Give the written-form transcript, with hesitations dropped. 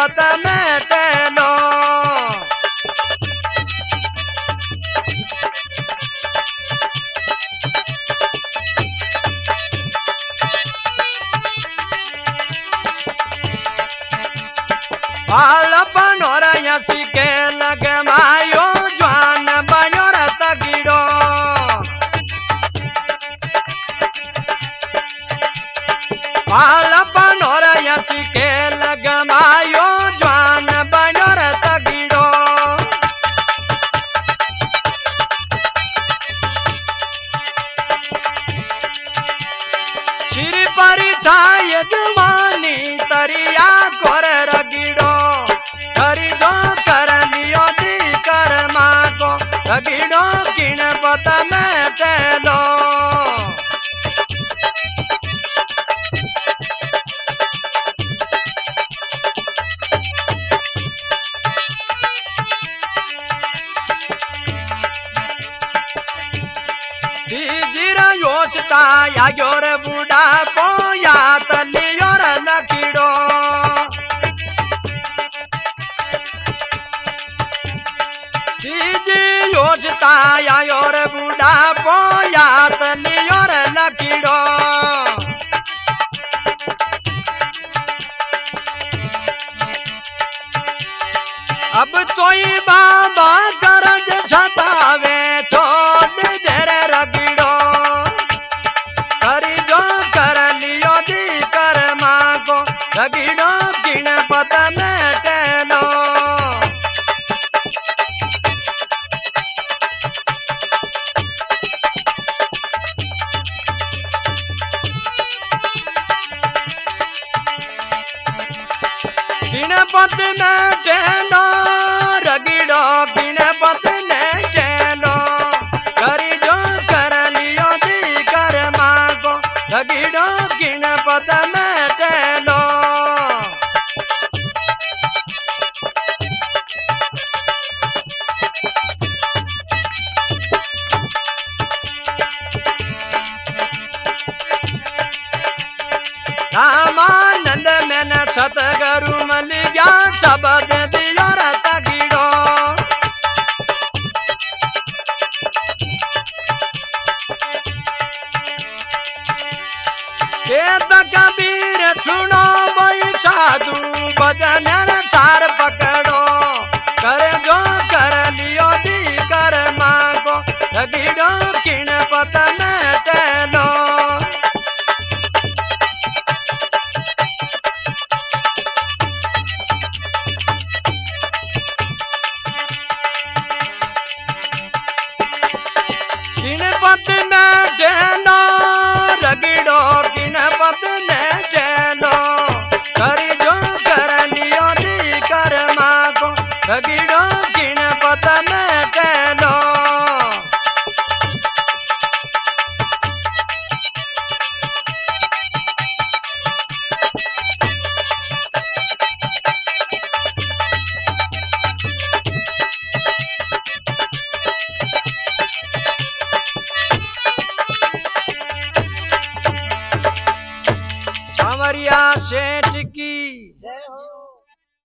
पत में टेलो बाल बनोरा यसी के लगे मायो ज्वान बनोरा तगिड़ो बाल बनोरा यसी के लगे मायो ज्वान बनोरा तगिड़ो श्री परिचाय जवानी तरिया कोर रगिड़ो खरीदो कर लियो दी कर माको रगिड़ो किन पत में टेलो दीजिरा योचता या योर बुढ़ा पोया तलियोर लकीड़ो दीदी योचता या योर बुढ़ा पोया तलियोर लकीड़ो अब तोई बाबा करज छतावे छोड़ दे रे रगिड़ो करी जो कर लियो दी कर मांगो रगिड़ो किन पत में टेलो किन पत में टेलो रगिड़ो किन पत में टेलो करी जो कर लियो दी कर मांगो रगिड़ो किन पत में टेलो रामानंद में न सतगुरु मल गया शब्द दियो तगिड़ो केत कबीर सुनो वही साधु भजन चार पकड़ो कर जो कर लियो दी कर मांगो तगिड़ो किन पत में टेलो किन पत में टेलो रगिड़ो किन पत में टेलो करी जो कर लियो दी कर मांगो रगिड़ो किन पत में टेलो सेठ की जय हो।